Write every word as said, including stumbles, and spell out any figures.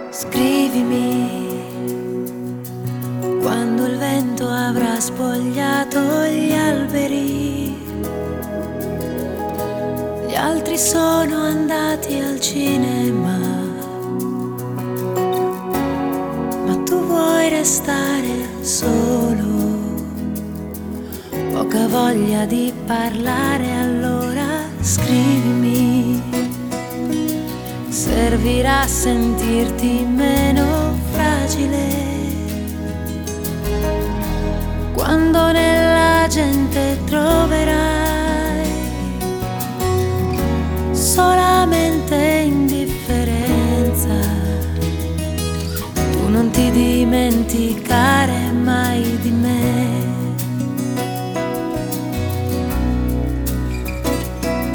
Scrivimi quando il vento avrà spogliato gli alberi. Gli altri sono andati al cinema, ma tu vuoi restare solo. Poca voglia di parlare, allora scrivimi. Servirà a sentirti meno fragile quando nella gente troverai solamente indifferenza. Tu non ti dimenticare mai di me.